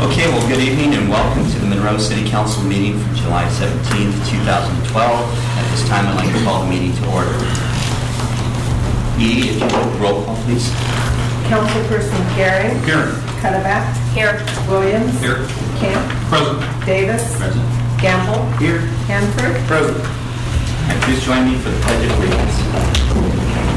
Okay, well, good evening and welcome to the Monroe City Council meeting for July 17th, 2012. At this time, I'd like to call the meeting to order. If you would, roll call, please. Councilperson Gehring. Here. Cuddeback. Here. Williams. Here. Camp. Present. Davis. Present. Gamble. Here. Hanford. Present. And please join me for the Pledge of Allegiance.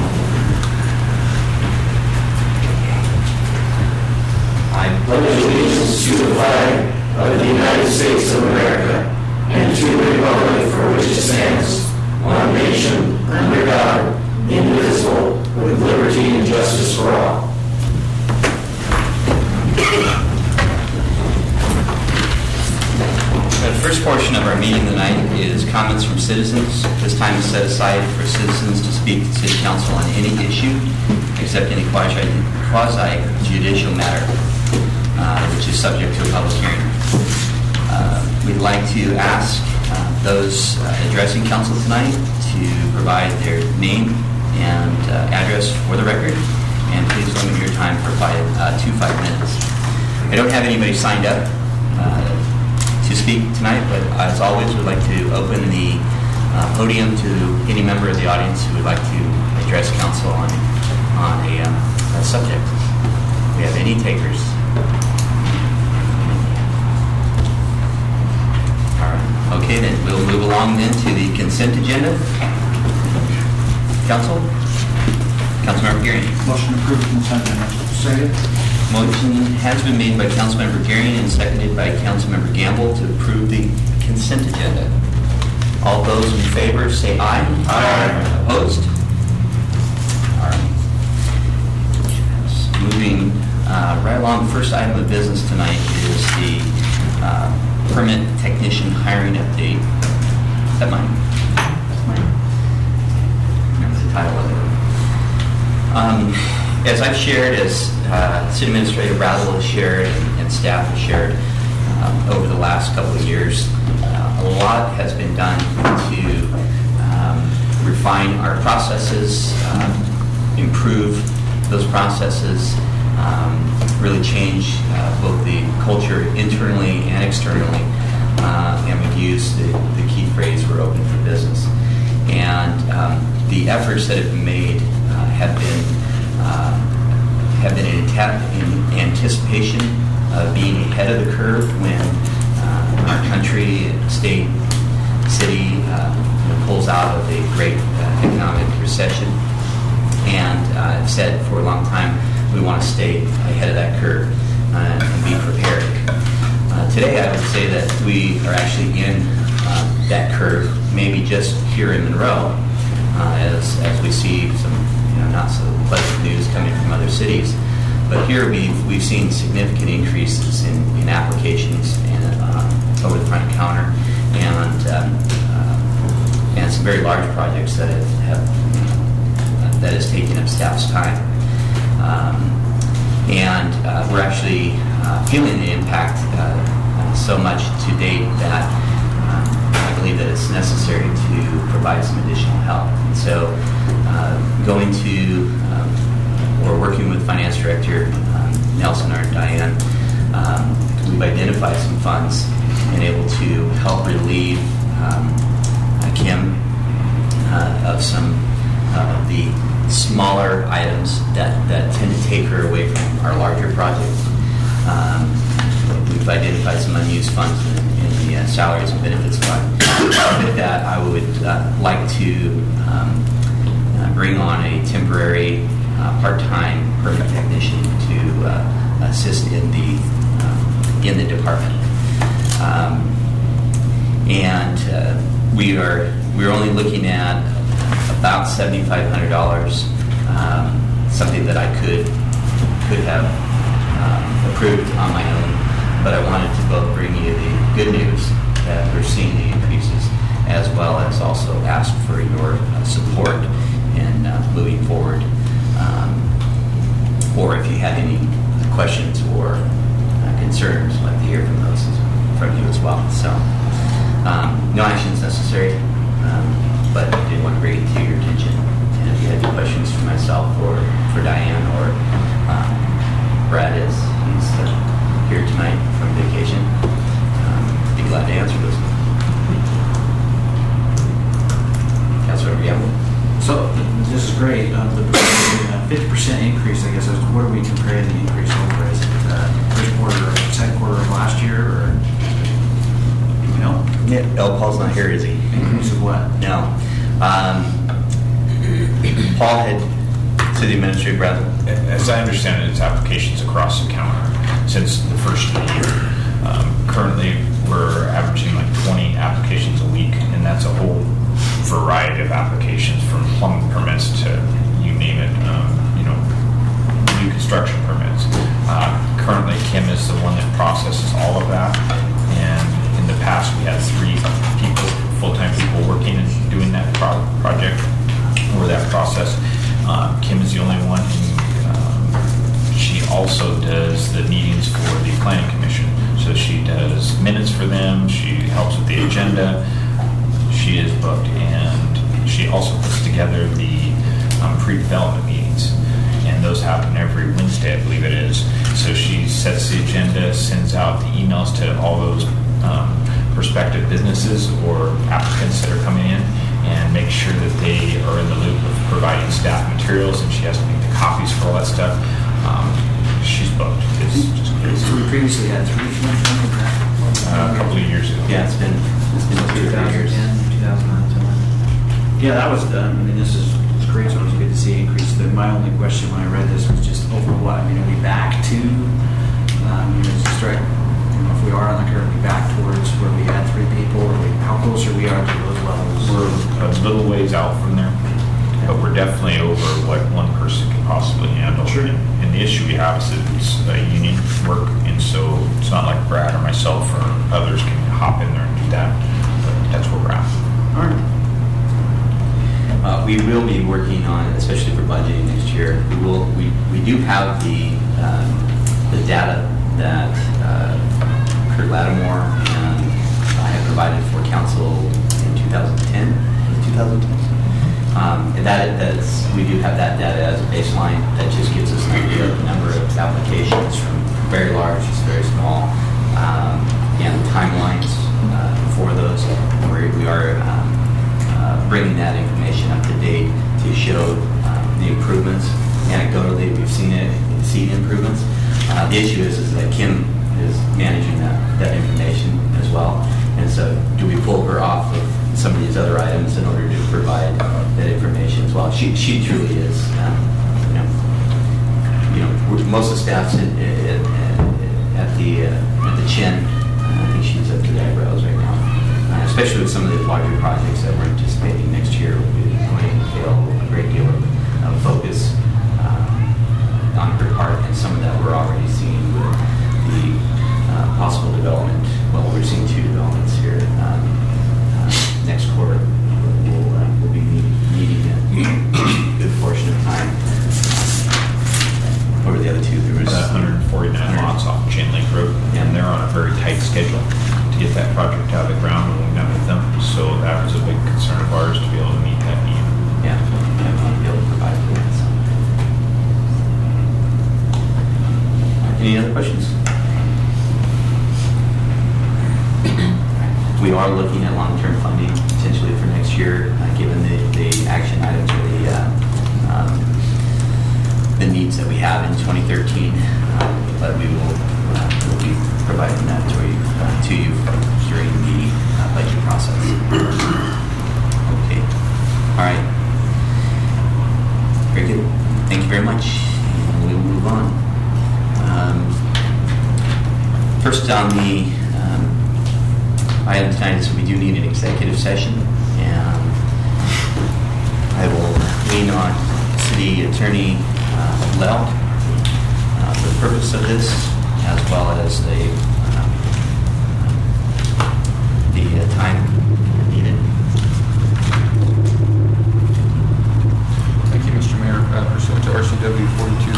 I pledge allegiance to the flag of the United States of America and to the republic for which it stands, one nation, under God, indivisible, with liberty and justice for all. The first portion of our meeting tonight is comments from citizens. This time is set aside for citizens to speak to City Council on any issue, except any quasi-judicial matter, which is subject to a public hearing. We'd like to ask those addressing council tonight to provide their name and address for the record, and please limit your time to 5 minutes. I don't have anybody signed up to speak tonight, but as always, we'd like to open the podium to any member of the audience who would like to address council on a subject. Do we have any takers? All right. Okay, then we'll move along then to the consent agenda. Councilmember Gehring. Motion to approve consent agenda. Second. Motion has been made by Councilmember Gehring and seconded by Councilmember Gamble to approve the consent agenda. All those in favor say aye. Aye. Opposed? All right. Moving right along, the first item of business tonight is the permit technician hiring update. Is that mine? That's mine. Remember the title of it. As I've shared, as City Administrator Bradwell has shared and staff has shared over the last couple of years, a lot has been done to refine our processes, improve those processes, really change both the culture internally and externally, and we've used the key phrase, we're open for business. And the efforts that have been made have been in anticipation of being ahead of the curve when our country, state, city pulls out of a great economic recession. And I've said for a long time we want to stay ahead of that curve and be prepared. Today I would say that we are actually in that curve, maybe just here in Monroe, as we see some not so pleasant news coming from other cities. But here we've seen significant increases in applications and over the front counter, and some very large projects that that has taken up staff's time. And we're actually feeling the impact so much to date that I believe that it's necessary to provide some additional help. And so going to or working with Finance Director Nelson or Diane, we've identified some funds and able to help relieve Kim of some of the smaller items that tend to take her away from our larger projects. We've identified some unused funds in the salaries and benefits fund. With that, I would like to bring on a temporary part-time permit technician to assist in the department. We're only looking at about $7,500, something that I could have approved on my own, but I wanted to both bring you the good news that we're seeing the increases, as well as also ask for your support in moving forward, or if you had any questions or concerns, I'd like to hear from you as well. So no action is necessary, but I did want to bring it to your attention. And if you had any questions for myself or for Diane or Brad, he's here tonight from the Paul's not here, is he? Increase of what? No. Paul had, City Administrator Bradley. As I understand it, it's applications across the counter since the first of the year. Currently, we're averaging like 20 applications a week, and that's a whole variety of applications from plumbing permits to you name it, new construction permits. Currently, Kim is the one that processes all of that, and in the past, we had 3 people, full-time people working and doing that project or that process. Kim is the only one who she also does the meetings for the Planning Commission. So she does minutes for them, she helps with the agenda, she is booked, and she also puts together the pre-development meetings. And those happen every Wednesday, I believe it is. So she sets the agenda, sends out the emails to all those prospective businesses or applicants that are coming in, and make sure that they are in the loop of providing staff materials, and she has to make the copies for all that stuff. She's booked. It's just crazy. So we previously had 3 commissioners. A couple of years ago. Yeah, it's been 2 or 3 years. 2010. Yeah, that was done. I mean, it's great. So it was good to see increase. My only question when I read this was just over what? I mean, are we back to? Just right. If we are on the curve, are we back towards where we had 3 people? Or how close are we to those levels? We're a little ways out from there, but we're definitely over what one person can possibly handle. Sure. And the issue we have is that it's a union work, and so it's not like Brad or myself or others can hop in there and do that. But that's where we're at. All right. We will be working on, especially for budgeting next year. We do have the data that Kurt Lattimore and I have provided for council in 2010. And we do have that data as a baseline. That just gives us an idea of the number of applications from very large to very small, and timelines for those. We are bringing that information up to date to show the improvements. Anecdotally, we've seen improvements. The issue is that Kim is managing that information as well. And so do we pull her off of some of these other items in order to provide that information as well? She truly is, most of the staff's at the chin. I think she's up to the eyebrows right now. Especially with some of the larger projects that we're anticipating next year, we're going to entail a great deal of focus on her part, and some of that we're already seeing with the possible development. Well, we're seeing 2 developments here next quarter. We'll be meeting a good portion of time. What were the other 2? There was 149 lots off Chain Lake Road, and they're on a very tight schedule to get that project out of the ground when we met with them. So that was a big concern of ours to be able to meet that need. Yeah, we want to be able to provide for that. So. Any other questions? We are looking at long-term funding potentially for next year, given the action items or the needs that we have in 2013. But we will be providing that to you during the budget process. Okay. All right. Very good. Thank you very much. And we will move on. First on the item tonight is we do need an executive session, and I will lean on City Attorney Lell for the purpose of this, as well as the time needed. Thank you, Mr. Mayor. Pursuant to RCW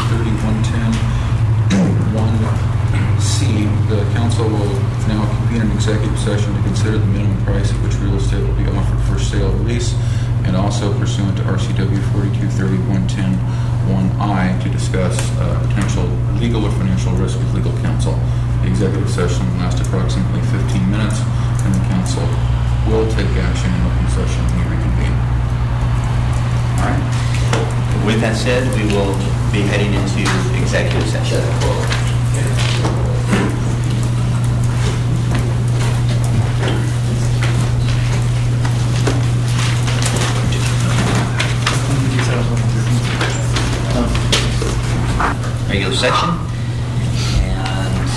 4230.110(1)(c), the council will now convene an executive session to consider the minimum price at which real estate will be offered for sale or lease, and also pursuant to RCW 4230.110(1)(i) to discuss potential legal or financial risk with legal counsel. The executive session will last approximately 15 minutes, and the council will take action in open session when we reconvene. All right. With that said, we will be heading into executive session. session. And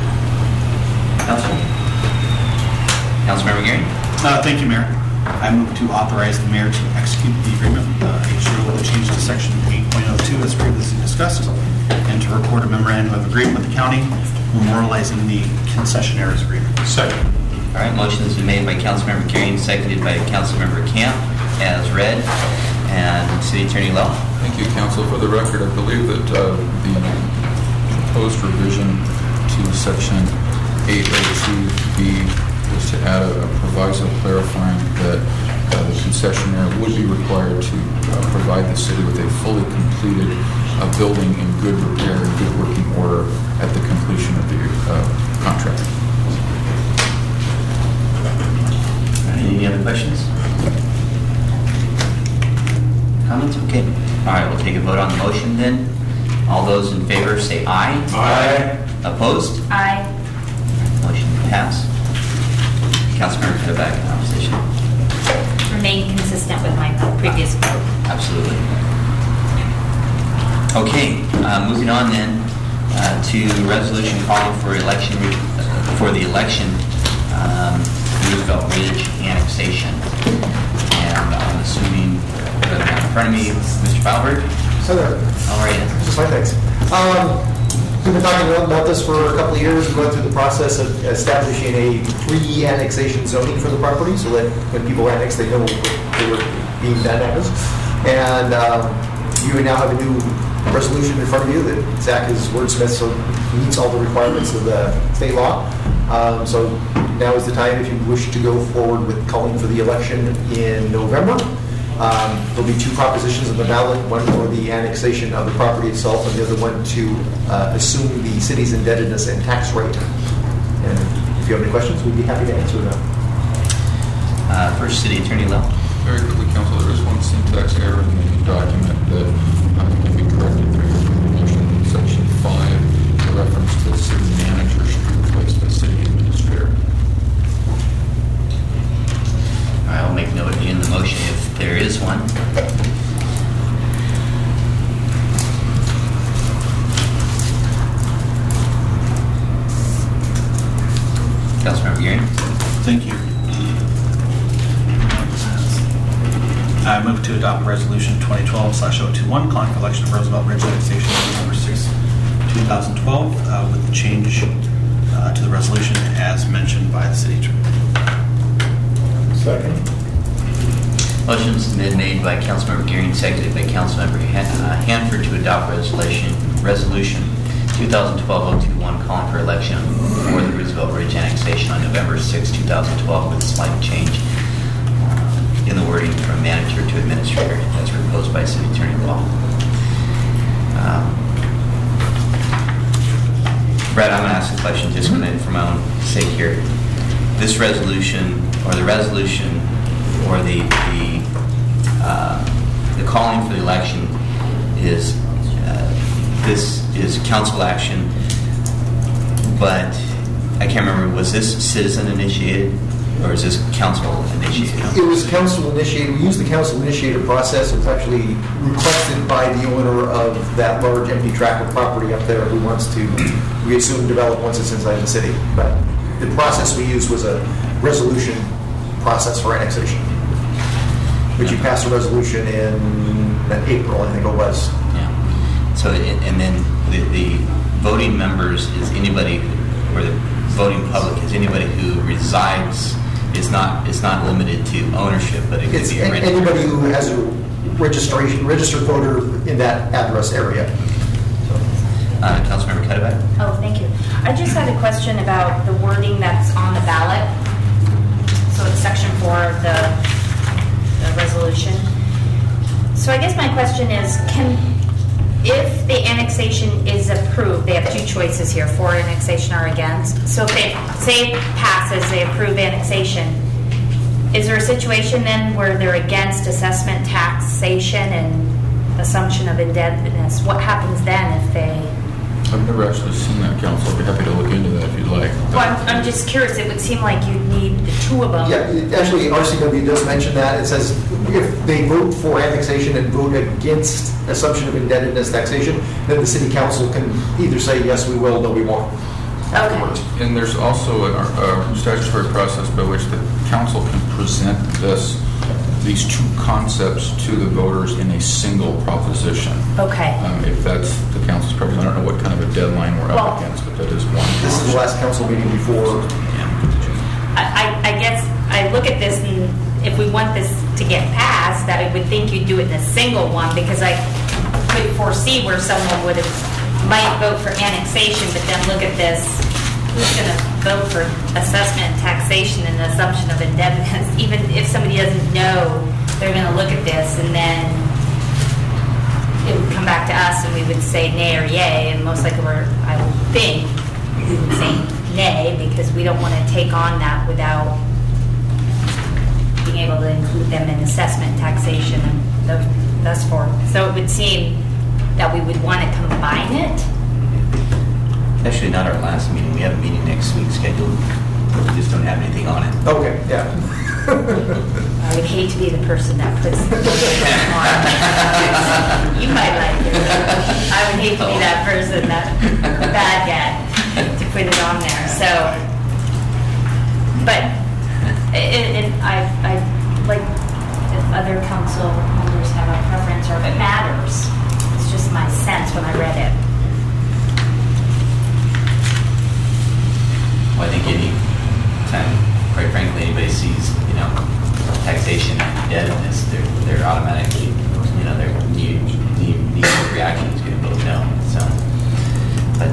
Councilmember Gearing. Thank you, Mayor. I move to authorize the mayor to execute the agreement with HCO with a change to section 8.02 as previously discussed, and to record a memorandum of agreement with the county memorializing the concessionaire's agreement. Second. All right, motion has been made by Councilmember Gearing, seconded by Councilmember Camp, as read. And City Attorney Lowe. Thank you, Council. For the record, I believe that the proposed revision to section 802B was to add a proviso clarifying that the concessionaire would be required to provide the city with a fully completed building in good repair and good working order at the completion of the contract. Any other questions? Comments? Okay. All right, we'll take a vote on the motion then. All those in favor say aye. Aye. Opposed? Aye. Motion passed. Councilmember Cuddeback in opposition. Remain consistent with my previous vote. Absolutely. Okay, moving on then to resolution calling for the election Roosevelt Ridge annexation. And I'm assuming that I have in front of me Mr. Falbert. Hi there. How are you? Just fine, thanks. We've been talking about this for a couple of years. We went through the process of establishing a pre-annexation zoning for the property so that when people annex, they know they were being done as. And you now have a new resolution in front of you that Zach has wordsmithed so it meets all the requirements of the state law. So now is the time if you wish to go forward with calling for the election in November. There'll be two propositions on the ballot, one for the annexation of the property itself and the other one to assume the city's indebtedness and tax rate. And if you have any questions, we'd be happy to answer them. First, City Attorney Lowe. Very quickly, Council, there is one syntax error in the document that can be corrected through your motion. Section 5, the reference to city manager should be replaced by city administrator. I'll make note in the motion if there is one. Councilmember Gearing. Thank you. I move to adopt resolution 2012/021 calling for election of Roosevelt Ridge annexation on November 6, 2012 with the change to the resolution as mentioned by the city attorney. Second. Motion's been made by Councilmember Gearing, seconded by Councilmember Hanford to adopt resolution 2012-021 calling for election for the Roosevelt Ridge annexation on November 6, 2012 with a slight change in the wording from manager to administrator as proposed by City Attorney Law. Brad, I'm going to ask a question just for my own sake here. This resolution, or the resolution, or the calling for the election is this is council action, but I can't remember, was this citizen initiated or is this council initiated? It was council initiated. We used the council initiated process. It was actually requested by the owner of that large empty tract of property up there who wants to, we assume, develop once it's inside the city. But the process we used was a resolution process for annexation, which you passed a resolution in April, I think it was. Yeah. So, and then the voting members is anybody, or the voting public is anybody who resides. It's not limited to ownership, but it could be anybody who has a registered voter in that address area. Councilmember Cuddeback. Oh, thank you. I just had a question about the wording that's on the ballot. So it's section 4 of the resolution. So I guess my question is, if the annexation is approved, they have two choices here, for annexation or against. So if they say it passes, they approve annexation, is there a situation then where they're against assessment taxation and assumption of indebtedness? What happens then if they I've never actually seen that, Council. I'd be happy to look into that if you'd like. Well, I'm just curious, it would seem like you'd need the two of them. Yeah, actually, RCW does mention that. It says if they vote for annexation and vote against assumption of indebtedness taxation, then the city council can either say, yes, we will, no, we won't. Afterwards. And there's also a statutory process by which the council can present these two concepts to the voters in a single proposition. Okay. If that's the council's preference, I don't know what kind of a deadline we're up against, but that is one. This is the last council meeting before. I guess I look at this, and if we want this to get passed, I would think you'd do it in a single one, because I could foresee where someone might vote for annexation, but then look at this, who's going to vote for assessment and taxation and the assumption of indebtedness? Even if somebody doesn't know, they're going to look at this, and then it would come back to us, and we would say nay or yay, and most likely I would think we would say nay, because we don't want to take on that without being able to include them in assessment and taxation and thus forth. So it would seem that we would want to combine it. Actually, not our last meeting. We have a meeting next week scheduled. We just don't have anything on it. Okay, yeah. I would hate to be the person that puts the on. You might like it. I would hate to be that person, that bad guy, to put it on there. So, but I like if other council members have a preference or if it matters. It's just my sense when I read it. Well, I think any time, quite frankly, anybody sees, taxation and indebtedness, they're automatically, their knee reaction is going to vote no. So, but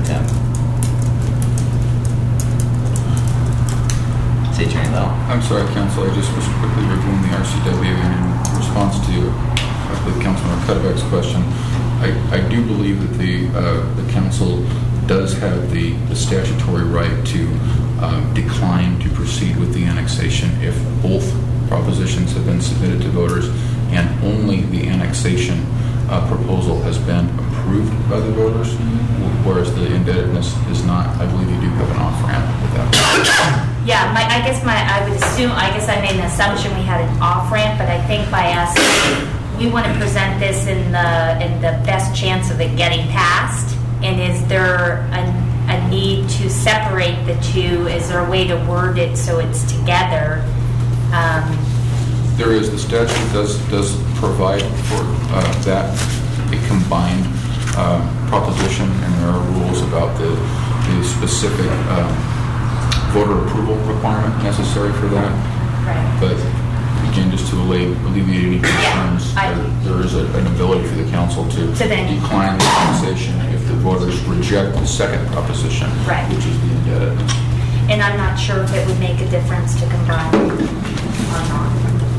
City Attorney Little. I'm sorry, Council. I just was quickly reviewing the RCW, and in response to, I believe, Councilmember Cuddeback's question, I do believe that the council does have the statutory right to decline to proceed with the annexation if both propositions have been submitted to voters and only the annexation proposal has been approved by the voters, whereas the indebtedness is not. I believe you do have an off-ramp with that. Yeah, I guess I made an assumption we had an off-ramp, but I think by us, we want to present this in the best chance of it getting passed. And is there a need to separate the two? Is there a way to word it so it's together? There is. The statute does provide for that, a combined proposition, and there are rules about the specific voter approval requirement necessary for that. Right. But again, just to alleviate any concerns, there is an ability for the council to decline the annexation if the voters reject the second proposition, right, which is the indebtedness. And I'm not sure if it would make a difference to combine or not.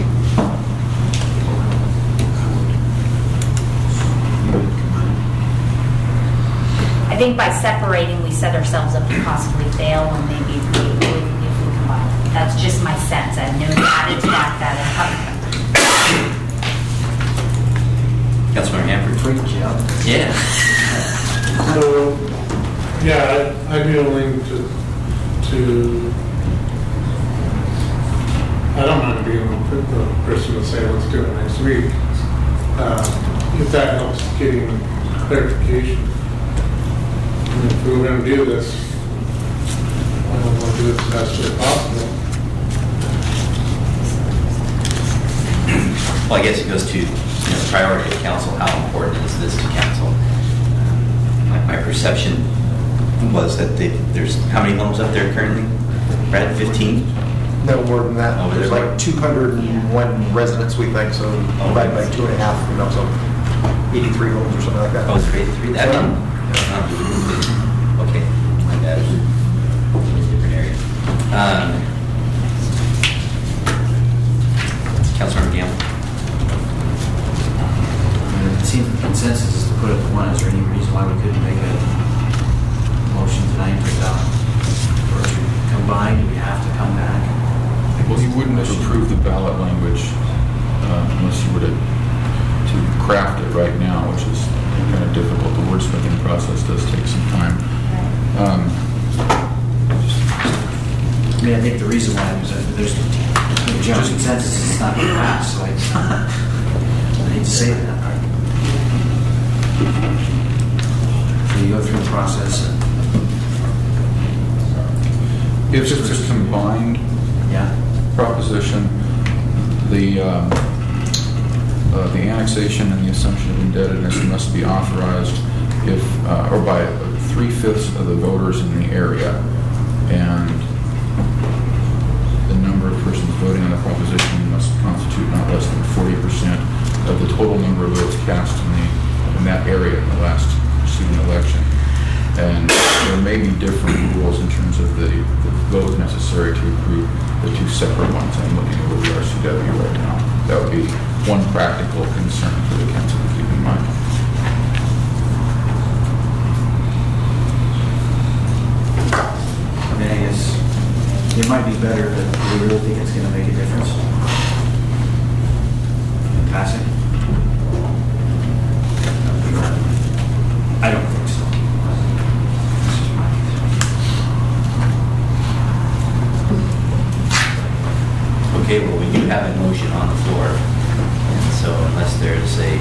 I think by separating, we set ourselves up to possibly fail, and maybe if we combine. That's just my sense. I have no data to back that up. Councilmember Hanford. Great job. Yeah. So, yeah, I'd be willing to I don't mind being the person to say, let's do it next week. If that helps getting clarification. And if we were going to do this, I want to do it the best way possible. Well, I guess it goes to the priority of council. How important is this to council? My perception was that there's how many homes up there currently? Brad, 15? No more than that. Oh, There's like 201 residents, we think, so divided by 2.5, so 83 homes or something like that. Oh, 383. That one? Okay, my bad. Different area. Councilmember Gamble. It seems the consensus is to put it to one. Is there any reason why we couldn't make a motion tonight or to combine? Do we have to come back? Well, you wouldn't have approved the ballot language unless you were to craft it right now, which is kind of difficult. The wordsmithing process does take some time. I mean, I think the reason why is that there's general consensus is it's not going to pass, so I hate to say that. So you go through the process. If it's a combined proposition, the annexation and the assumption of indebtedness must be authorized if or by 3/5 of the voters in the area, and the number of persons voting on the proposition must constitute not less than 40% of the total number of votes cast in that area in the last preceding election. And there may be different rules in terms of the vote necessary to approve the two separate ones. I'm looking over the RCW right now. That would be one practical concern for the council to keep in mind. I mean, I guess it might be better, but do you really think it's going to make a difference in passing? I don't think so. Okay, well, we do have a motion on the floor, and so unless the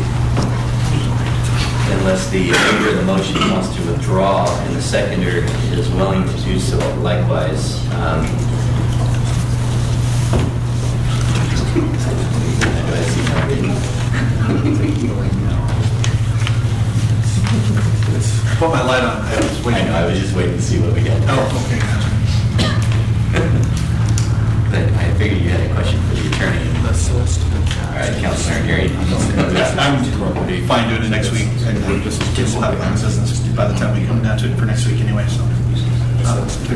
maker of the motion wants to withdraw and the seconder is willing to do so likewise, Put my light on. I was just waiting to see what we got. Oh, okay, gotcha. But I figured you had a question for the attorney. All right, Councilor Gary. I'm fine doing it next week. We'll have it on business by the time we come down to it for next week anyway, so. It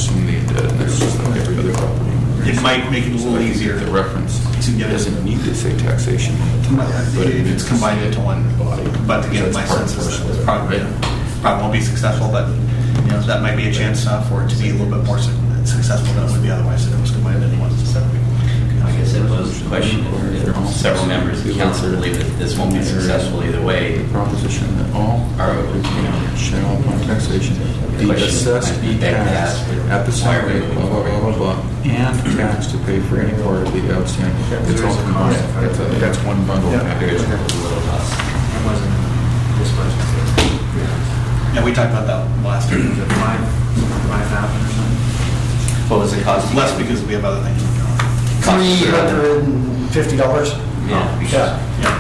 might make it a little easier The reference to get it. doesn't need to say taxation. But if it's combined into one body. But again, my sense is that it's probably won't be successful, but that might be a chance for it to be a little bit more successful than it would be otherwise if it was combined into one. I guess that was the question. Several members of the council believe that this won't be successful either way. The proposition that all shall upon taxation be assessed tax at the same rate, blah, blah, blah, blah, blah, and tax to pay for any part of the outstanding. It's all combined. That's one bundle package. Yeah, we talked about that last year. Was it 5,000 or something? What was the cost? Less because we have other things. $350. Yeah. Yeah.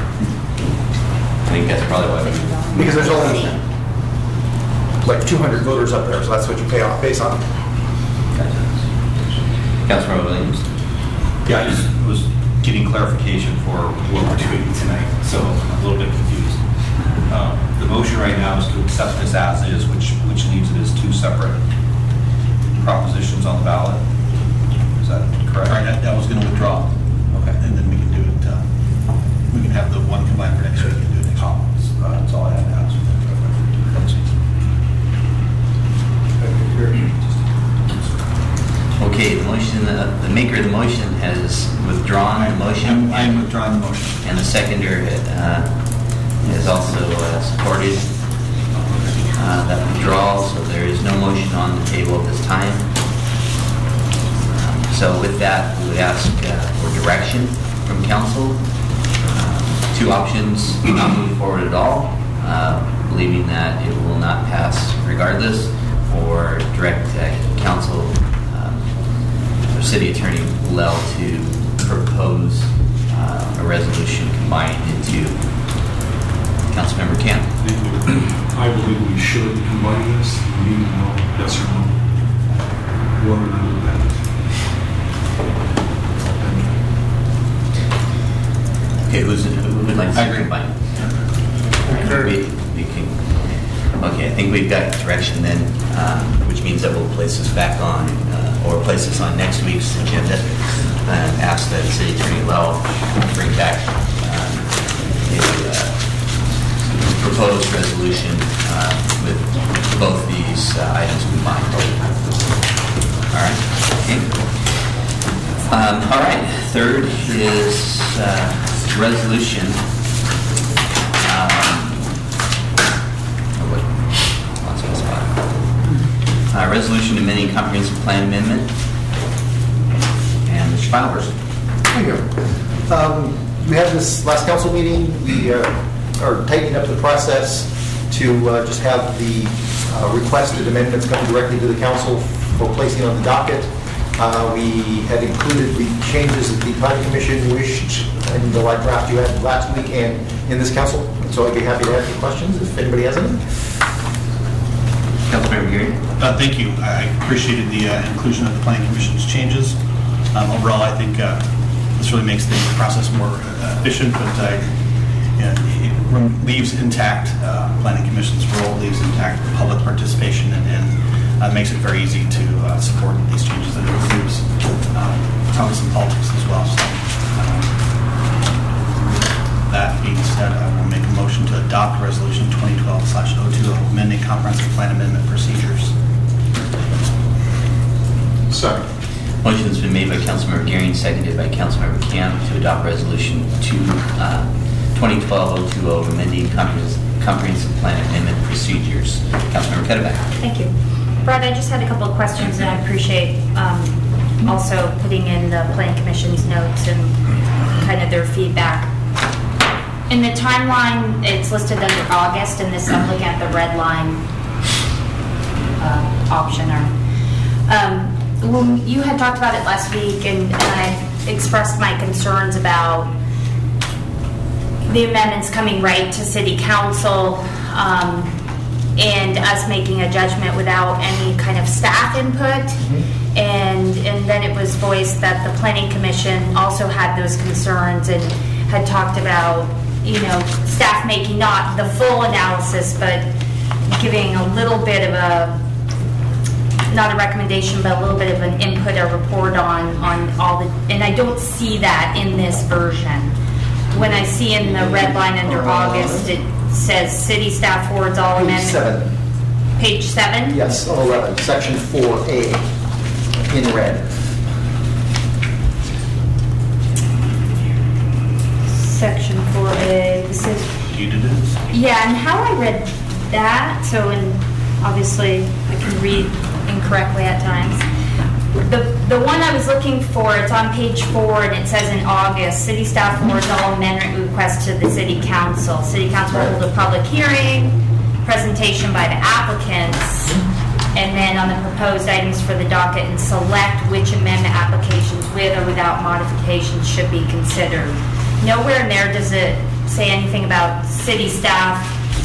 I think that's probably why we. Because there's only like 200 voters up there, so that's what you pay off base on. Councilor Williams. Yeah, I just was getting clarification for what we're doing tonight, so I'm a little bit confused. The motion right now is to accept this as is, which leaves it as two separate propositions on the ballot. Is that correct? All right, I was going to withdraw. Okay. And then we can do it, we can have the one combined for next week and do it next week. That's all I had to ask. Okay, the motion, the maker of the motion has withdrawn the motion. I'm withdrawing the motion. And the seconder has also supported that withdrawal, so there is no motion on the table at this time. So with that, we would ask for direction from council. Two options: not move forward at all, believing that it will not pass regardless, or direct council or city attorney Lell to propose a resolution combined into. Councilmember Camp. I believe we should combine this. We need to know yes or no. What or not that. Okay, who would like to combine? Okay, I think we've got direction then, which means that we'll place this back on, or place this on next week's agenda, and ask that City Attorney Lell bring back a proposed resolution with both these items combined. All right. Okay. All right. Third is resolution resolution amending comprehensive plan amendment. And Mr. Feilberg. Thank you. We had this last council meeting. We are tightening up the process to just have the requested amendments come directly to the council for placing on the docket. We had included the changes that the planning commission wished in the light draft you had last week and in this council. So I'd be happy to answer questions if anybody has any. Councilmember Geary. Thank you. I appreciated the inclusion of the planning commission's changes. Overall, I think this really makes the process more efficient, but it leaves intact planning commission's role, leaves intact public participation, and makes it very easy to support these changes. And it includes probably some politics as well. So, that being said, I will make a motion to adopt Resolution 2012/020, amending comprehensive plan amendment procedures. Second. Motion has been made by Councilmember Gearing, seconded by Councilmember Camp to adopt Resolution 2012-020, amending comprehensive plan amendment procedures. Councilmember Ketterback. Thank you. Brad, I just had a couple of questions, and I appreciate also putting in the Planning Commission's notes and kind of their feedback. In the timeline, it's listed under August, and this, I'm looking at the red line option. When you had talked about it last week, and I expressed my concerns about the amendments coming right to City Council, and us making a judgment without any kind of staff input. And then it was voiced that the Planning Commission also had those concerns and had talked about, staff making not the full analysis, but giving a little bit of a, not a recommendation, but a little bit of an input, a report on all the, and I don't see that in this version. When I see in the red line under August, it says city staff forwards all amendments. Page 7? Yes, on 11, section 4A in red. Section 4A. This is. You did this? Yeah, and how I read that, so obviously I can read incorrectly at times. The one I was looking for, it's on page 4, and it says in August, city staff forwards all amendment requests to the City Council. City Council will hold a public hearing, presentation by the applicants, and then on the proposed items for the docket, and select which amendment applications with or without modifications should be considered. Nowhere in there does it say anything about city staff,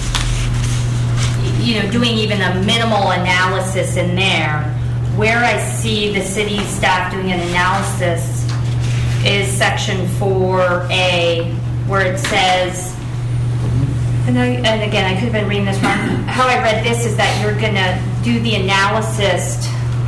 doing even a minimal analysis in there. Where I see the city staff doing an analysis is section 4A, where it says, and again, I could have been reading this wrong. How I read this is that you're going to do the analysis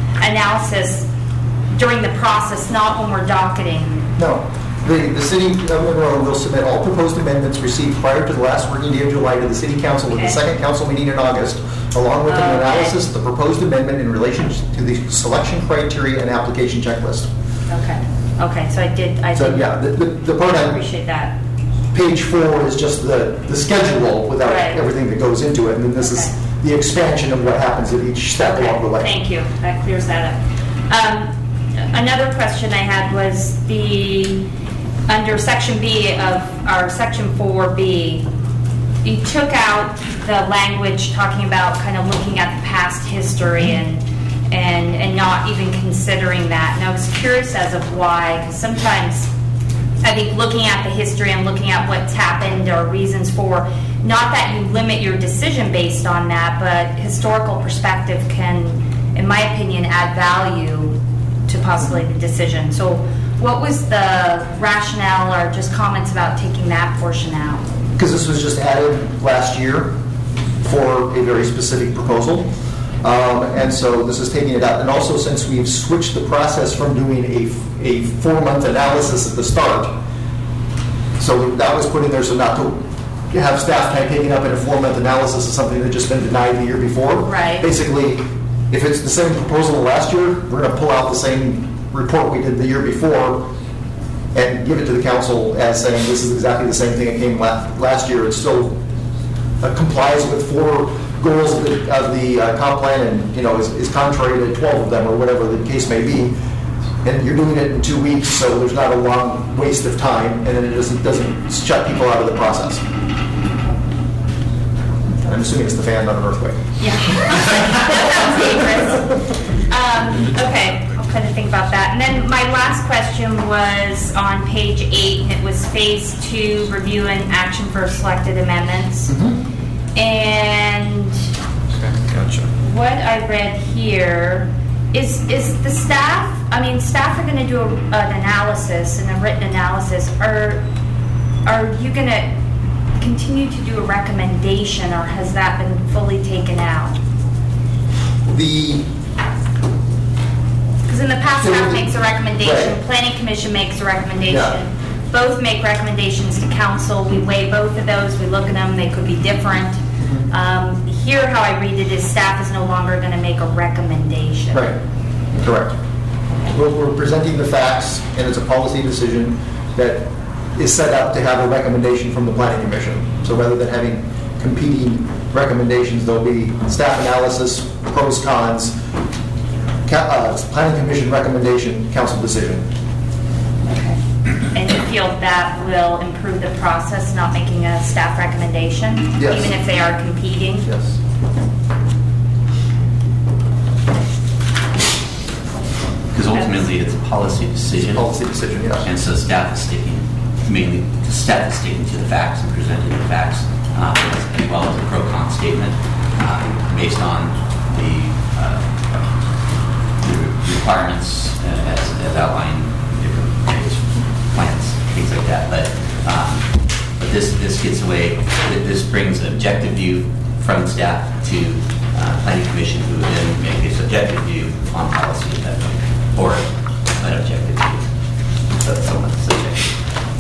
during the process, not when we're docketing. No. The City of Monroe will submit all proposed amendments received prior to the last working day of July to the City Council at the second council meeting in August, along with an analysis of the proposed amendment in relation to the selection criteria and application checklist. Okay, so I did. The part I appreciate that. Page 4 is just the schedule without everything that goes into it, and then this is the expansion of what happens at each step along the way. Thank you. That clears that up. Another question I had was under section B of our section 4B, you took out the language talking about kind of looking at the past history and not even considering that. And I was curious as of why, because sometimes I think looking at the history and looking at what's happened or reasons for, not that you limit your decision based on that, but historical perspective can, in my opinion, add value to possibly the decision. So what was the rationale or just comments about taking that portion out? Because this was just added last year for a very specific proposal. And so this is taking it out. And also, since we've switched the process from doing a 4-month analysis at the start, so that was put in there so not to have staff time taking up in a 4-month analysis of something that had just been denied the year before. Right. Basically, if it's the same proposal last year, we're going to pull out the same report we did the year before and give it to the council as saying this is exactly the same thing that came last year. It still complies with 4 goals of the comp plan and, is contrary to 12 of them or whatever the case may be, and you're doing it in 2 weeks, so there's not a long waste of time, and then it doesn't shut people out of the process. I'm assuming it's the fan, not an earthquake. Yeah. That sounds dangerous. Okay, I'll kind of think about that. And then my last question was on page 8, and it was phase 2, review and action for selected amendments. Mm-hmm. And Gotcha. what I read here is the staff, staff are going to do an analysis and a written analysis. Are you going to continue to do a recommendation, or has that been fully taken out? Because in the past, staff makes a recommendation, right. Planning Commission makes a recommendation. Yeah. Both make recommendations to council. We weigh both of those. We look at them. They could be different. Here, how I read it is staff is no longer going to make a recommendation. Right. Correct. We're presenting the facts, and it's a policy decision that is set up to have a recommendation from the Planning Commission. So rather than having competing recommendations, there'll be staff analysis, pros, cons, Planning Commission recommendation, council decision. Okay. And you feel that will improve the process, not making a staff recommendation? Yes. Even if they are competing? Yes. Because ultimately, it's a policy decision. Policy decision, yes. And so staff is sticking to the facts and presenting the facts, as well as a pro-con statement based on the requirements as outlined in different plans, things like that. But this gets away. This brings an objective view from staff to Planning Commission, who would then make a subjective view on policy at that point, or an objective view. So someone's subjective.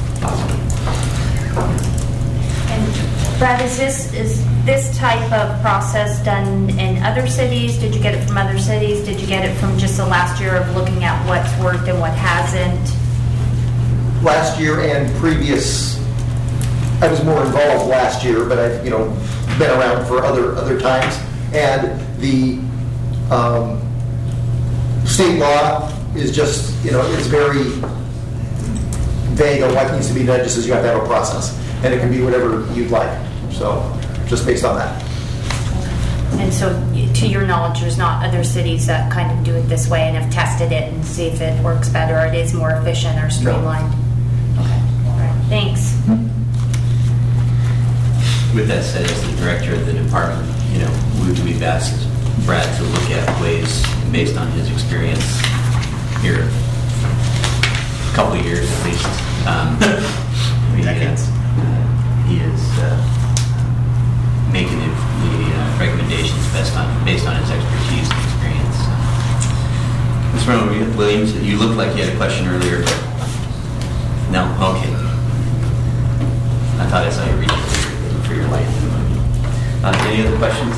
And Brad, is this type of process done in other cities? Did you get it from other cities? Did you get it from just the last year of looking at what's worked and what hasn't? Last year and previous, I was more involved last year, but I've been around for other times. And the state law is just it's very vague on what needs to be done. Just as you have to have a process, and it can be whatever you'd like. So just based on that. And so, to your knowledge, there's not other cities that kind of do it this way and have tested it and see if it works better, or it is more efficient or streamlined? No. Okay. All right. Thanks. With that said, as the director of the department, we've asked Brad to look at ways, based on his experience here, a couple of years at least. Decades. He is making the recommendations based on his expertise and experience. Mr. Williams, you looked like you had a question earlier, but no? Okay. I thought I saw you reaching for your light. Any other questions?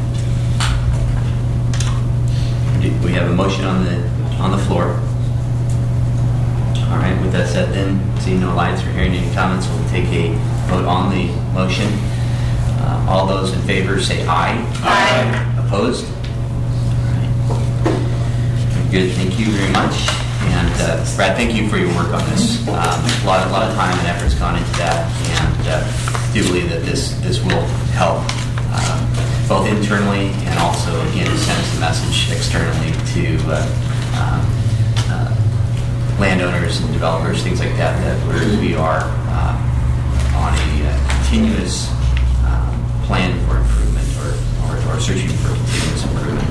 We have a motion on the floor. All right, with that said then, seeing no lights or hearing any comments, we'll take a vote on the motion. All those in favor say aye. Aye. Opposed? All right. Good, thank you very much. And Brad, thank you for your work on this. A lot of time and effort's gone into that, and do believe that this will help both internally and also, again, sends a message externally to landowners and developers, things like that, we are on a continuous plan for improvement or searching for continuous improvement.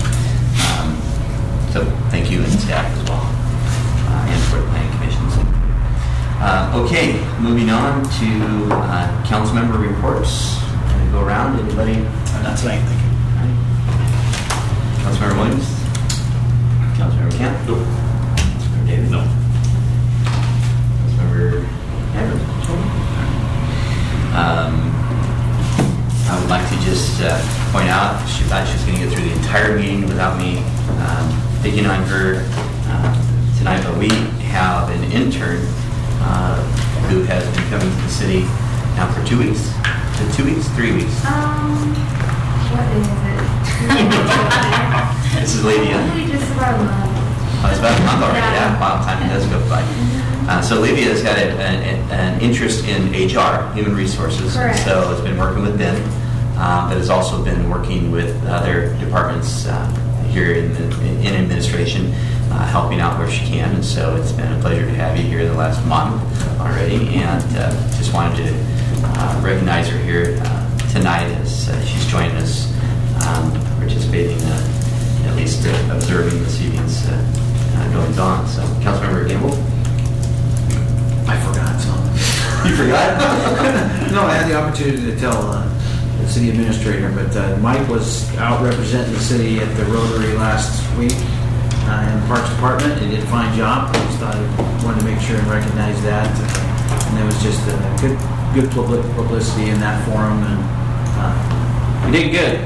So thank you and staff as well, and for the Planning Commissions. Okay, moving on to council member reports. Going to go around. Anybody? Not tonight, thank you. All right. Councilmember Williams? Councilmember Camp? Nope. Councilmember David? No. Councilmember Everett? I would like to just point out, she thought she was going to get through the entire meeting without me picking on her tonight, but we have an intern who has been coming to the city now for 2 weeks. 2 weeks? 3 weeks? What day is it? This is Levia. Probably just about a month. Oh, it's about a month already. Yeah, wow, time does go by. So Levia has got an interest in HR, human resources. Correct. And so it's been working with Ben, but has also been working with other departments here in administration, helping out where she can. And so it's been a pleasure to have you here the last month already. And just wanted to recognize her here tonight as she's joining us, participating, at least observing this evening's goings on. So, Councilmember Gamble. I forgot something. You forgot? No, I had the opportunity to tell the city administrator, but Mike was out representing the city at the Rotary last week in the Parks Department. He did a fine job. I just thought I wanted to make sure and recognize that. And there was just good publicity in that forum, and he did good.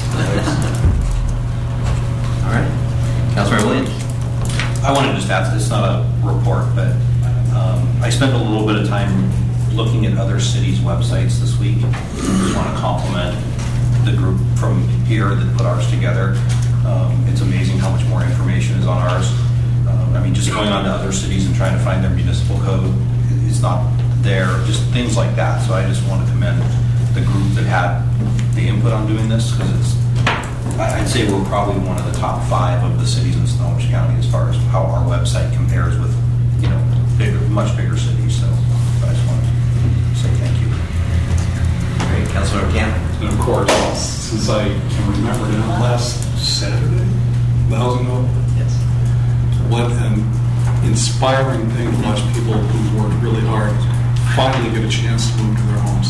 All right. Councilmember Williams. I want to just add, it's not a report, but I spent a little bit of time looking at other cities' websites this week. I just want to compliment the group from here that put ours together. It's amazing how much more information is on ours. I mean, just going on to other cities and trying to find their municipal code is not there, just things like that. So I just want to commend the group that had the input on doing this, because I'd say we're probably one of the top 5 of the cities in Snohomish County as far as how our website compares with, much bigger cities. So I just want to say thank you. Great. Councilmember Camp. And of course, since I can remember now, last Saturday, the housing bill. Yes. What an inspiring thing to watch people who worked really hard finally get a chance to move to their homes.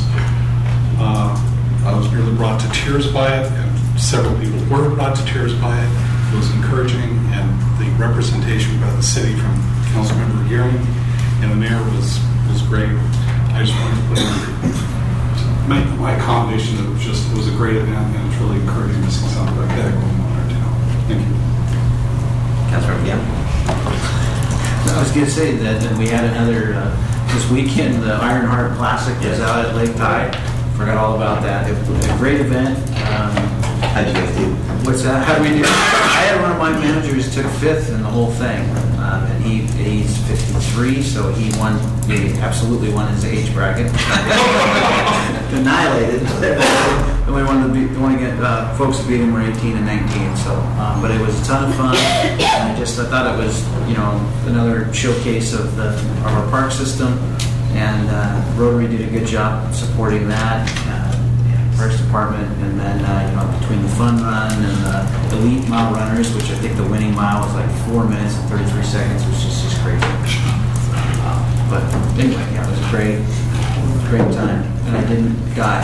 I was really brought to tears by it, and several people were brought to tears by it. It was encouraging, and the representation by the city from Councilmember Gearing and the mayor was great. I just wanted to put in my commendation that it was a great event, and it's really encouraging to see something like that going on in our town. Thank you. Councilmember Camp. I was going to say that we had another, this weekend, the Ironheart Classic was out at Lake Tide. Forgot all about that. It was a great event. How'd you guys do? What's that? How do we do? I had one of my managers took 5th in the whole thing, and he's 53, so he absolutely won his age bracket. Annihilated. And we want to get folks to beat him were 18 and 19. So, but it was a ton of fun. And I thought it was another showcase of our park system, and Rotary did a good job supporting that. Parks Department, and then between the fun run and the elite mile runners, which I think the winning mile was like 4 minutes and 33 seconds, which is just crazy. But anyway, yeah, it was a great time, and I didn't die.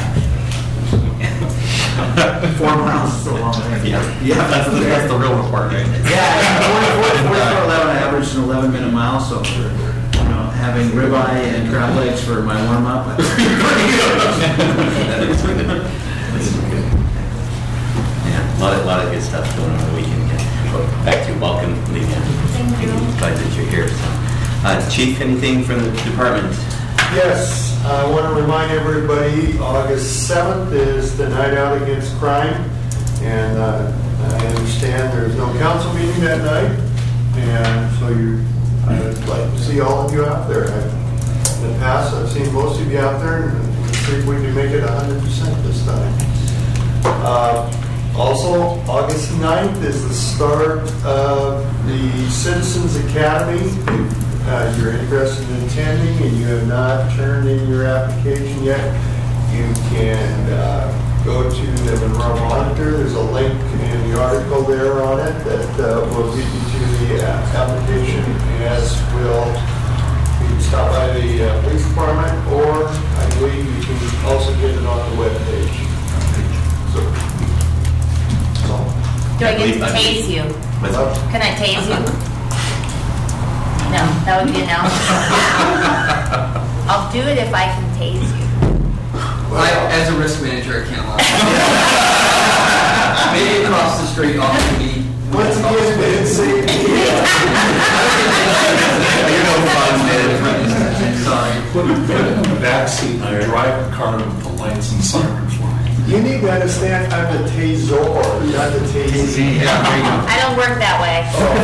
4 miles is a long way. Yeah, that's the real report, right? Yeah, 44.11. I averaged an 11-minute mile, so for having ribeye and crab legs for my warm-up. That's good. Yeah, a lot of good stuff going on the weekend. Back to you. Welcome, Levia. Thank you. Glad that you're here. So, Chief, anything from the department? Yes, I want to remind everybody, August 7th is the Night Out Against Crime, and I understand there's no council meeting that night, and so I'd like to see all of you out there. In the past, I've seen most of you out there, and let's see if we can make it 100% this time. Also, August 9th is the start of the Citizens Academy. If you're interested in attending and you have not turned in your application yet, you can go to the Monroe Monitor. There's a link in the article there on it that will get you to the application, as will you can stop by the police department, or I believe you can also get it on the webpage. So, Do I get to tase you? Can I tase you? No, that would be a no. I'll do it if I can tase you. As a risk manager, I can't lie. Maybe across the street off the beat. Once again, they didn't say it. You're no fun, man. Sorry. Put it in the back seat and drive the car with the lights and sirens flying. You need to understand, I'm the Tazor, not the Tazine. I don't work that way.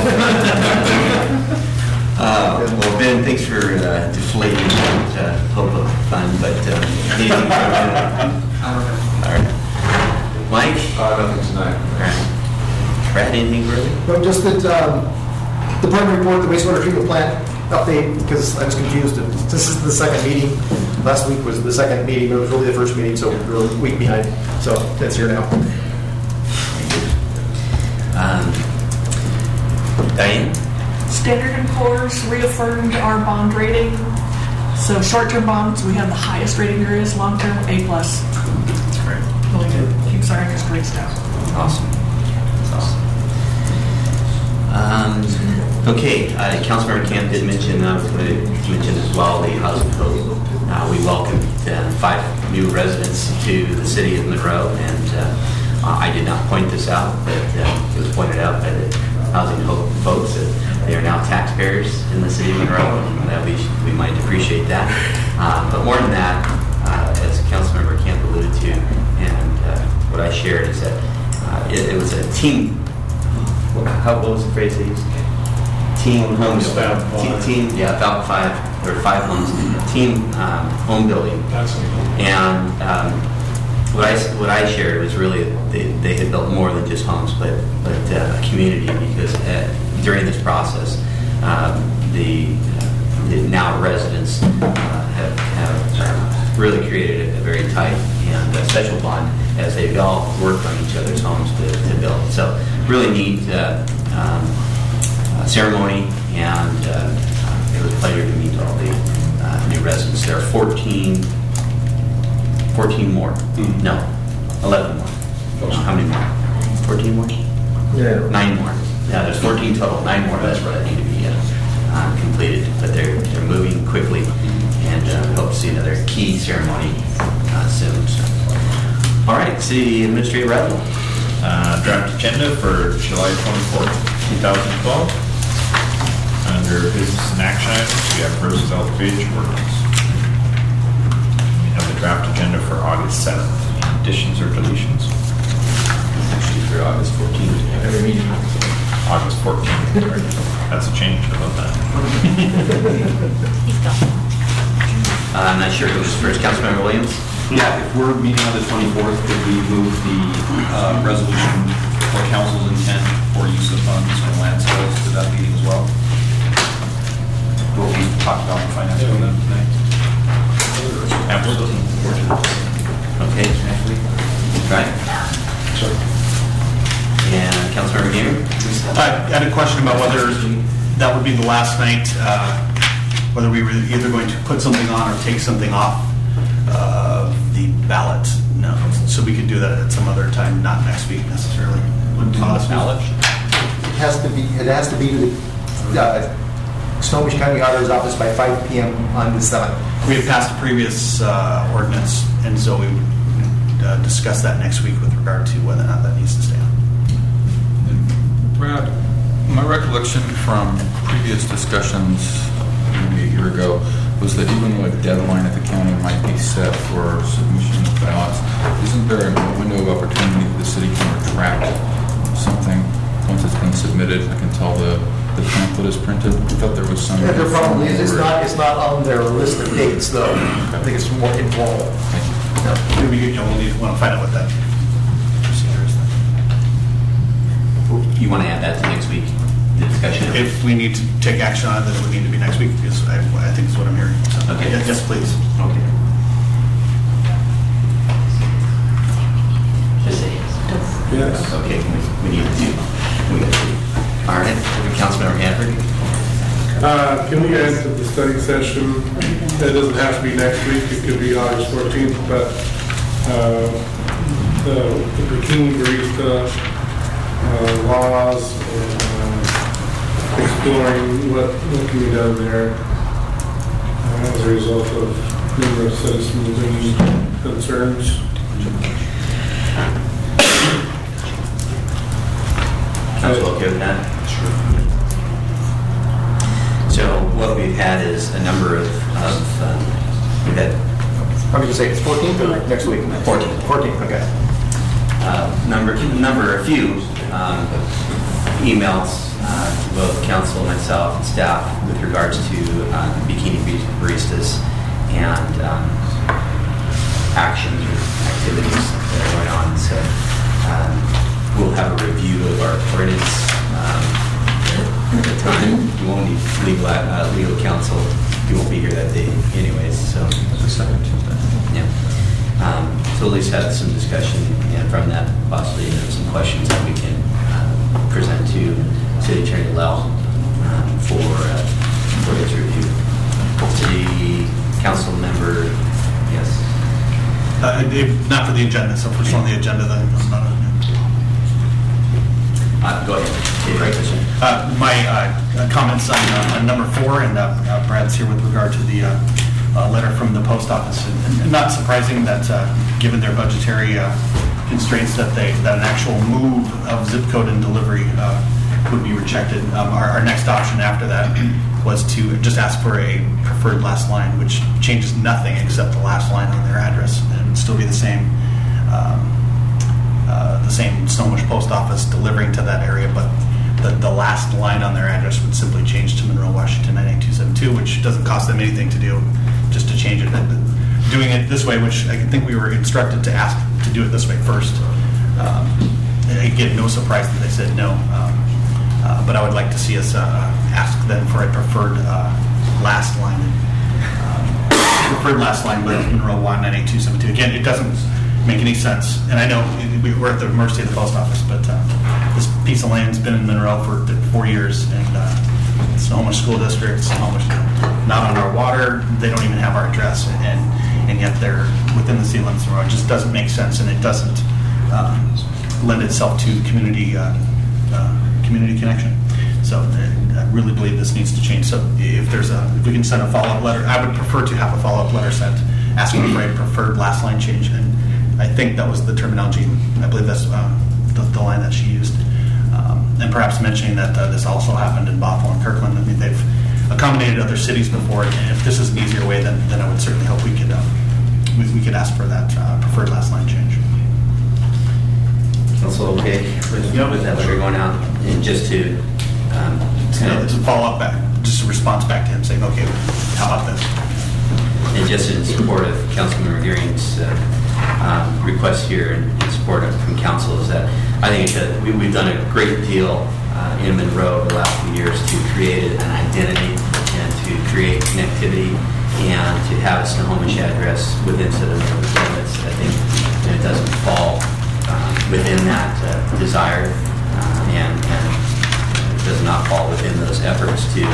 Well, Ben, thanks for deflating that hope of fun, but anything from All right. Mike? Nothing tonight. All right. Brad, anything really? No, just that department report, the wastewater treatment plant update, because I was confused. This is the second meeting. Last week was the second meeting, but it was really the first meeting, so we're a week behind. So that's here now. Diane? Standard & Poor's reaffirmed our bond rating. So short-term bonds, we have the highest rating there is. Long-term, A+. That's great. Really good. Keeps our interest rates down. Awesome. That's awesome. Okay, Councilmember Camp did mention, I was going to mention as well, the Housing Hope. We welcomed 5 new residents to the city of Monroe, and I did not point this out, but it was pointed out by the Housing Hope folks that they are now taxpayers in the city of Monroe, and that we might appreciate that. But more than that, as Councilmember Camp alluded to, and what I shared is that it was a team. What was the phrase they used? Team home building. Team, yeah, about 5 homes. Team home building. And what I shared was really they had built more than just homes, but a community, because during this process, the now residents have really created a very tight and special bond as they've all worked on each other's homes to build. So really neat ceremony, and it was a pleasure to meet all the new residents. There are 14 more. No, 11 more. How many more? 14 more? Yeah. 9 more. Yeah, there's 14 total. 9 more that need to be completed, but they're moving quickly, and hope to see another key ceremony soon. So. All right, City Administrator Rattle. Draft agenda for July 24th, 2012. Under business and action items, we have personnel page ordinance. We have the draft agenda for August 7th. Any additions or deletions? Actually, for August 14th. Every meeting. August 14th. That's a change. How about that? I'm not sure who was first. Councilmember Williams? Yeah, if we're meeting on the 24th, could we move the resolution for council's intent for use of funds from land sales to that meeting as well? What we talked about in finance with them tonight? Absolutely. Okay. Right. Sure. And Councilmember Gamer? I had a question about whether that would be the last night, whether we were either going to put something on or take something off the ballot. No. So we could do that at some other time, not next week necessarily. Ballot? It has to be to the Snohomish County Auditor's Office by 5 p.m. on the 7th. We have passed a previous ordinance, and so we would discuss that next week with regard to whether or not that needs to stay on. Brad, my recollection from previous discussions maybe a year ago was that even though a deadline at the county might be set for submission of ballots, isn't there a window of opportunity that the city can retract something once it's been submitted? I can tell the pamphlet is printed. I thought there was some. Yeah, there probably is. It's not on their list of dates, though. I think it's more informal. Thank you. Maybe we'll want to find out what that procedure is. You want to add that to next week? The discussion? If we need to take action on it, then it would need to be next week, because I think is what I'm hearing. So, Okay. Yes, please. Okay. Just say yes. Yes. Okay, we need to. All right, Councilmember Hanford. Can we add to the study session? It doesn't have to be next week. It could be August 14th, but the bikini barista laws and exploring what can be done there as a result of numerous citizens' concerns. Council okay with that? Sure. So what we've had is a number of we've had I'm going to say it's 14th or next week? 14th. 14th, okay. A few emails to both council, myself, and staff with regards to bikini baristas and actions or activities that are going on. So we'll have a review of our ordinance at the time. You won't need legal counsel. You won't be here that day anyways. So The second Tuesday. yeah. So at least have some discussion, and from that possibly some questions that we can present to City Attorney Lell for his review. City Council member, yes. Not for the agenda, so if it's on the agenda, then I'm not on it. Go ahead. Okay. My comments on number 4, and Brad's here with regard to the letter from the post office. And not surprising that, given their budgetary constraints, that an actual move of zip code and delivery would be rejected. Our next option after that was to just ask for a preferred last line, which changes nothing except the last line on their address, and still be the same Snohomish Post Office delivering to that area, but the last line on their address would simply change to Monroe, Washington 98272, which doesn't cost them anything to do, just to change it. Doing it this way, which I think we were instructed to ask to do it this way first. Again, no surprise that they said no, but I would like to see us ask them for a preferred last line. Preferred last line with Monroe 98272. Again, it doesn't make any sense, and I know we're at the mercy of the post office, but this piece of land's been in Monroe for 4 years, and Snohomish School District, Snohomish, not on our water, they don't even have our address, and yet they're within the city limits of Monroe. It just doesn't make sense, and it doesn't lend itself to community connection. So I really believe this needs to change. So if we can send a follow-up letter, I would prefer to have a follow-up letter sent asking for a preferred last line change, and I think that was the terminology. I believe that's the line that she used. And perhaps mentioning that this also happened in Bothell and Kirkland. I mean, they've accommodated other cities before, and if this is an easier way, then I would certainly hope we could ask for that preferred last line change. Also okay with that letter going out, and just to to follow up back, just a response back to him saying, okay, how about this? And just in support of Councilmember Gearing's request here and in support from council is that I think that we've done a great deal in Monroe over the last few years to create an identity and to create connectivity and to have a Snohomish address within city limits. I think it doesn't fall within that desire and it does not fall within those efforts to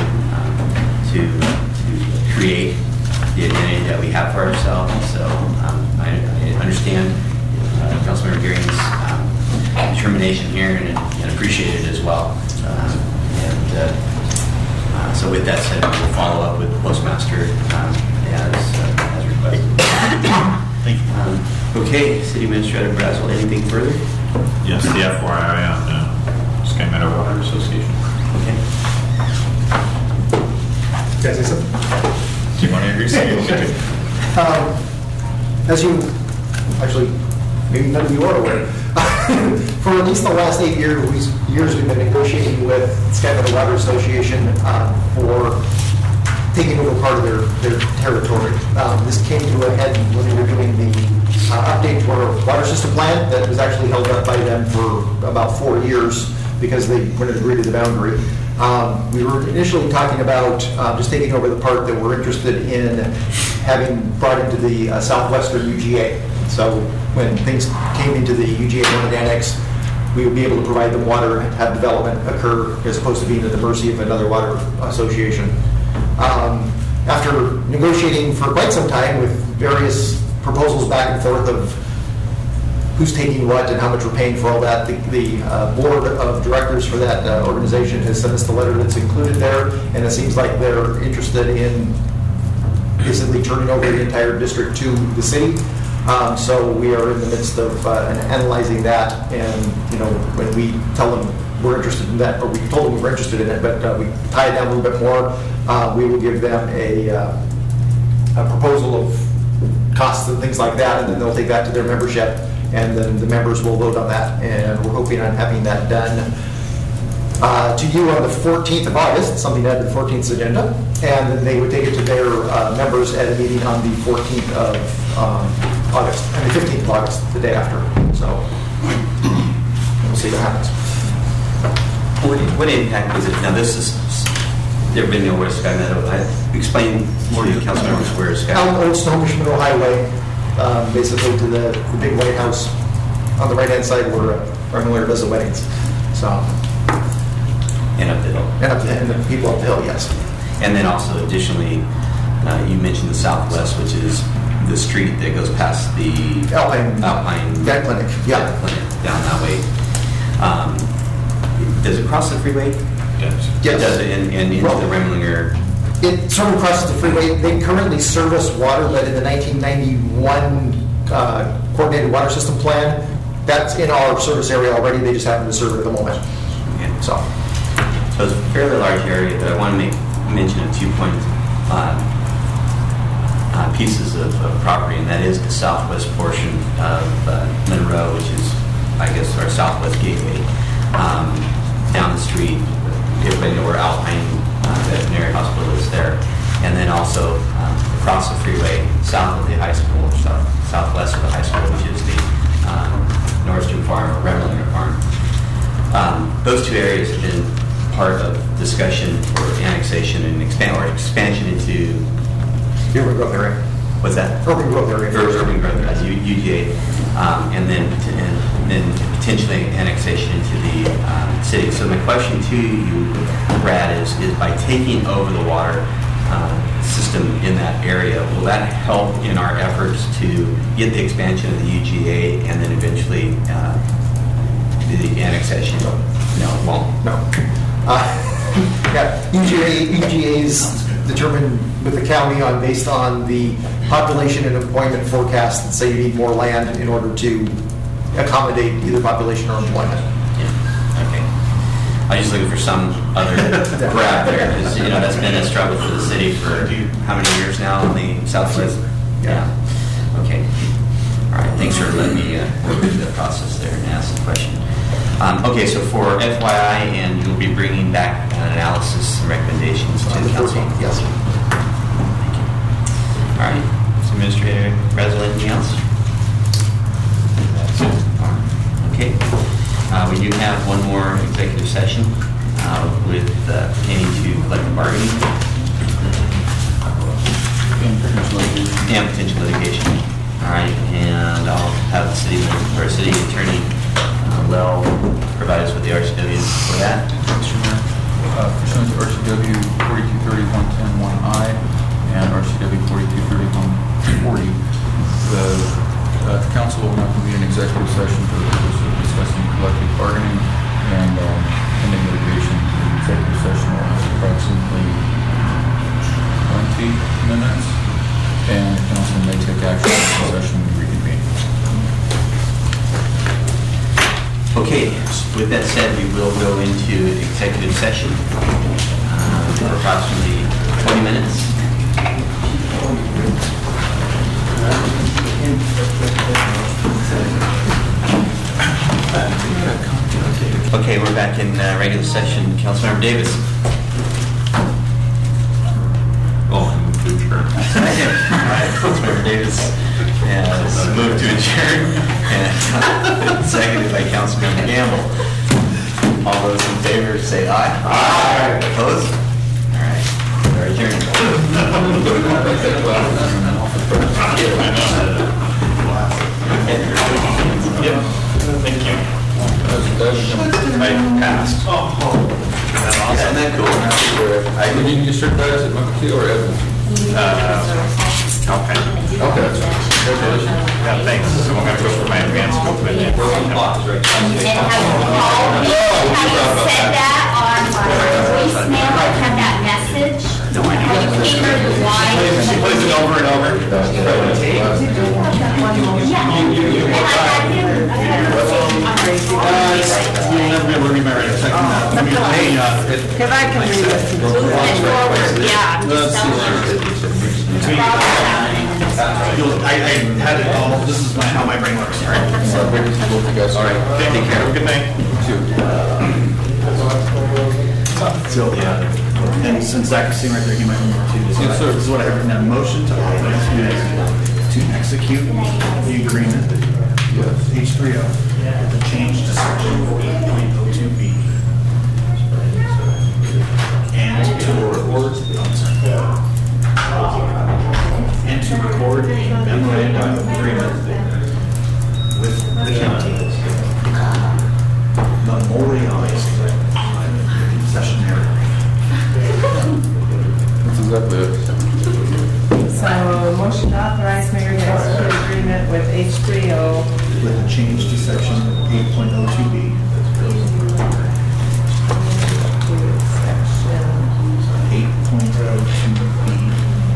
create the identity that we have for ourselves. So I understand Councilmember Gearing's determination here and appreciate it as well. So with that said, we'll follow up with the postmaster as requested. Thank you. Okay, City Administrator Braswell, anything further? Yes, the FYI on Sky Meadow Water Association. Okay. Can I say something? Do you want to agree? As you, actually, maybe none of you are aware, for at least the last 8 years, we've been negotiating with Sky Meadow Water Association for taking over part of their territory. This came to a head when we were doing the update to our water system plan that was actually held up by them for about 4 years because they wouldn't agree to the boundary. We were initially talking about just taking over the part that we're interested in having brought into the southwestern UGA. So when things came into the UGA 1 annex, we would be able to provide them water and have development occur as opposed to being at the mercy of another water association. After negotiating for quite some time with various proposals back and forth of who's taking what and how much we're paying for all that, the board of directors for that organization has sent us the letter that's included there, and it seems like they're interested in basically turning over the entire district to the city. So we are in the midst of analyzing that, and when we tell them we're interested in that, or we told them we're interested in it, but we tie it down a little bit more, we will give them a proposal of costs and things like that, and then they'll take that to their membership, and then the members will vote on that, and we're hoping on having that done to you on the 14th of August, something to add to the 14th agenda, and then they would take it to their members at a meeting on the 14th of August, and the 15th of August, the day after. So we'll see what happens. What impact is it? Now, this is, there have been no where Sky Meadow. Explain more to council members where Sky Out Old Snohomish Middle Highway, basically to the big White House on the right-hand side where our Miller does the weddings. So. And up the hill. And the people up the hill, yes. And then also additionally, you mentioned the Southwest, which is the street that goes past the Alpine Vet Clinic. Yeah. Clinic down that way. Does it cross the freeway? Yes. It does, and into the Remlinger. It sort of crosses the freeway. They currently service water, but in the 1991 coordinated water system plan, that's in our service area already. They just happen to serve it at the moment. Yeah. So it's a fairly large area, but I want to make mention of 2 pieces of property, and that is the southwest portion of Monroe, which is, I guess, our southwest gateway. Down the street, everybody know where Alpine Veterinary Hospital is there. And then also across the freeway, south of the high school, southwest of the high school, which is the Nordstrom Farm or Remlinger Farm. Those two areas have been part of discussion for annexation and expansion into urban growth area. What's that? Urban growth area. Urban growth area, UGA, and then potentially annexation into the city. So my question to you, Brad, is by taking over the water system in that area, will that help in our efforts to get the expansion of the UGA and then eventually the annexation? No, it won't. No. Yeah, UGA is determined with the county based on the population and employment forecast that say you need more land in order to accommodate either population or employment. Yeah. Okay. I was just looking for some other grab there because that's been a struggle for the city for how many years now in the Southwest? Yeah. Okay. All right. Thanks for letting me go through the process there and ask the question. Okay, so for FYI, and you'll be bringing back an analysis and recommendations to the council. Yes. Thank you. All right. So Administrator Brazel, anything else? Okay. We do have one more executive session with pertaining to collective bargaining and potential litigation. All right, and I'll have the city attorney Lel provide us with the RCW for that. Pursuant to RCW 4230.110.1I and RCW 4230.140, the council will now convene an executive session for the purpose of discussing collective bargaining and pending litigation. The executive session will last approximately 20 minutes, and the council may take action in the session when we reconvene. Okay, with that said, we will go into executive session for approximately 20 minutes. Okay, we're back in regular session. Councilmember Davis. Oh, I moved to adjourn. All right, Councilmember Davis has moved to adjourn, and seconded by Councilmember Gamble. All those in favor say aye. Aye. Opposed? All right, we're adjourned. Yep. Thank you. I passed. Isn't that cool? Did you just certify us at McAfee or Evans? Okay. Okay. Congratulations. Yeah, thanks. So I'm going to go for my advanced movement. And having said that on voicemail, I have that message. No, I know. You can't hear the line. She plays it over and over. Yeah. And I had him on You'll never be able to remarry a second time. I mean, hey, If I can re-listen. Moving forward, yeah, I'm just telling you. It's probably happening. I had it all, this is how my brain works, all right? So, great to see both you guys. All right, take care. Have a good night. So, yeah, and since Zach is sitting right there, he might remember too. Yes, sir. This is what I heard from that motion to authorize to execute the agreement, H3O, with the change to section 8.02B. And to record a memorandum of agreement with the county memorializing the concessionary. That's exactly it. So, motion to authorize mayor to execute agreement with H3O. With a change to section 8.02B. Section 8.02B.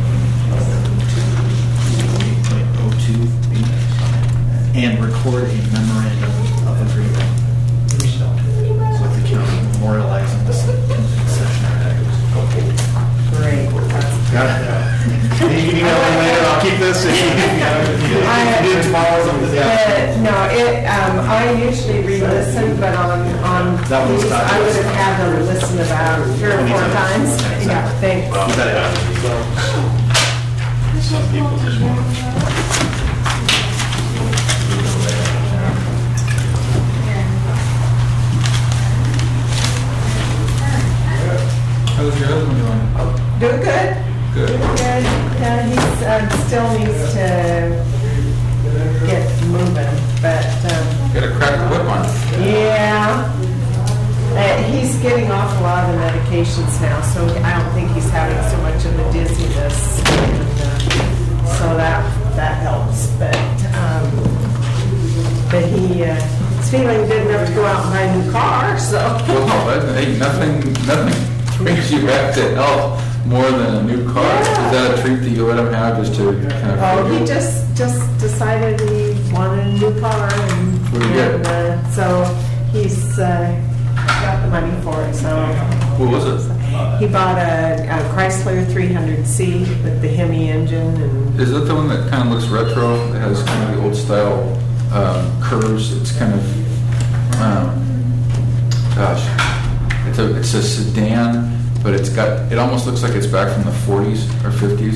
8.02B. And record a memorandum of agreement with the county memorializing this concessionary. Great. Got it? You can email me later, I'll keep this. If you did tomorrow or something. No, I usually re-listen, but on That one's these, not- I would have had them listen about 3 or 4 times. Yeah, thanks. You bet it. Some people just want. How's your husband doing? Doing good. Good. Doing good. Yeah, he still needs to get moving, but Got a cracked whip on. yeah. He's getting off a lot of the medications now, so I don't think he's having so much of the dizziness, and, so that helps. But he's feeling good enough to go out and buy a new car. So Well, hey, nothing brings you back to health more than a new car. Is that a treat that you let him have just to kind of? he just decided he wanted a new car, and so he's got the money for it. So What was it? he bought a Chrysler 300C with the Hemi engine, and Is it the one that kind of looks retro? It has kind of the old style curves. It's kind of, gosh, it's a sedan, but it almost looks like it's back from the 40s or 50s.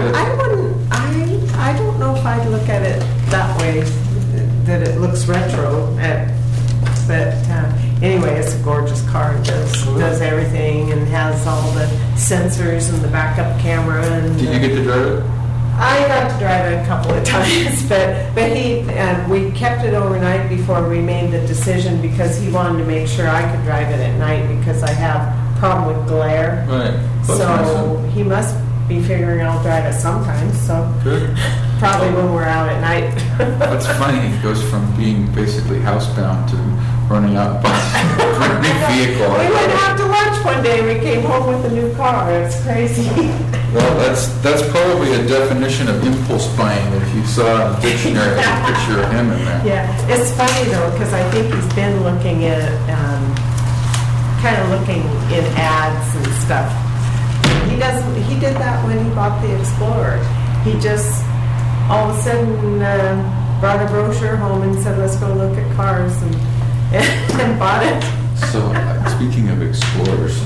I don't know if I'd look at it that way, that it looks retro. But anyway, it's a gorgeous car. It does everything and has all the sensors and the backup camera. And Did you get to drive it? I got to drive it a couple of times, but we kept it overnight before we made the decision because he wanted to make sure I could drive it at night because I have a problem with glare. Right. That's So nice. he must be figuring I'll drive it sometimes. So Good. probably when we're out at night. That's funny. It goes from being basically housebound to running out and buying a new vehicle. We went out to lunch one day. We came home with a new car. It's crazy. Well, that's probably a definition of impulse buying. If you saw in the dictionary, there's a picture of him in there. Yeah, it's funny though because I think he's been looking at, kind of looking in ads and stuff. He did that when he bought the Explorer. He just all of a sudden brought a brochure home and said, "Let's go look at cars," and bought it. So, speaking of Explorers,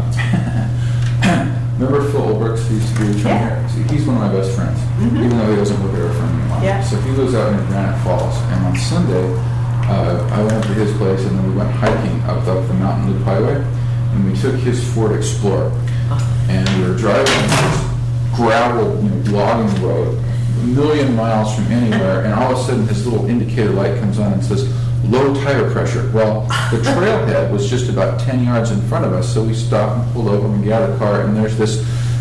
remember Phil Olbricks, who used to be a trainer? See, he's one of my best friends, even though he doesn't live here from me. Yeah. So he lives out in Granite Falls, and on Sunday, I went up to his place, and then we went hiking up the Mountain Loop Highway, and we took his Ford Explorer, and we were driving this gravel, logging road, a million miles from anywhere, and all of a sudden his little indicator light comes on and says, low tire pressure. Well, the trailhead was just about 10 yards in front of us, so we stopped and pulled over and we get out of the car, and there's this.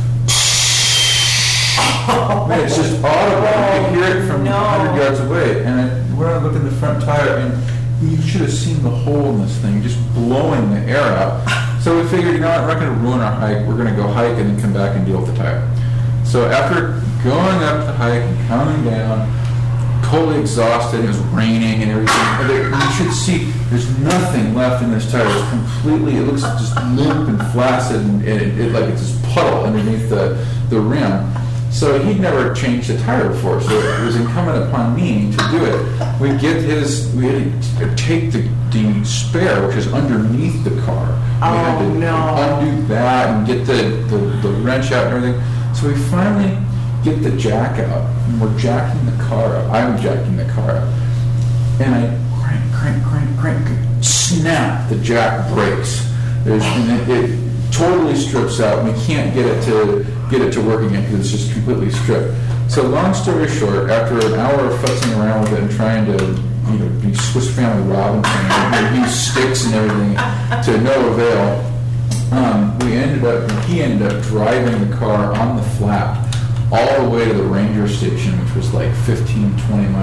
Man, it's just audible. You could hear it from 100 yards away. And we're looking at the front tire, and you should have seen the hole in this thing, just blowing the air out. So we figured, we're not going to ruin our hike. We're going to go hike and then come back and deal with the tire. So after going up the hike and coming down, totally exhausted, it was raining and everything. You should see, there's nothing left in this tire. It's completely, it looks just limp and flaccid, and it like it's this puddle underneath the rim. So he'd never changed a tire before, so it was incumbent upon me to do it. We had to take the spare, which is underneath the car. We had to undo that and get the wrench out and everything. So we finally get the jack out, and we're jacking the car up. I'm jacking the car up. And I crank, snap, the jack breaks. And it totally strips out. We can't get it to work again because it's just completely stripped. So long story short, after an hour of futzing around with it and trying to be Swiss Family Robinson and use sticks and everything to no avail, he ended up driving the car on the flat all the way to the ranger station, which was like 15, 20 miles